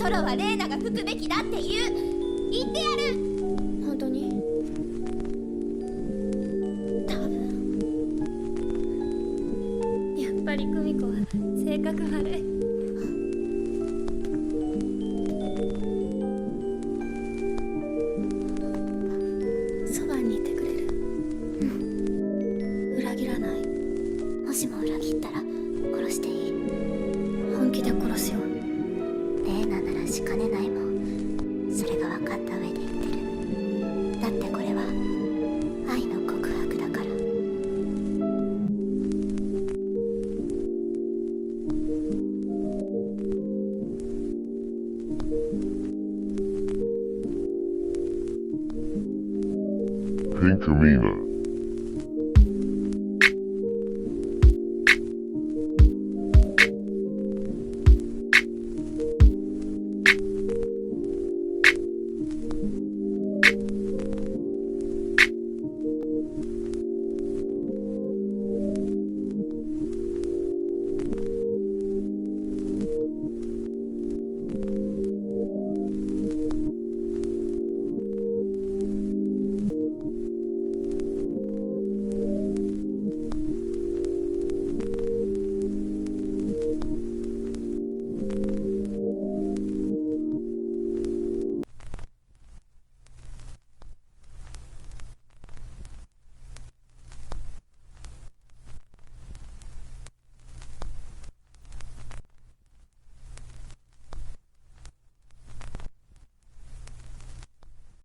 ロはレイナが吹くべきだって言ってやる。 本当に？多分。やっぱり久美子は性格悪い。そばにいてくれる？うん。裏切らない。もしも裏切ったら殺していい。本気で殺すよ。 レイナならしかねないもん。それが分かった上で言ってる。だってこれは愛の告白だから。 Pinkamena.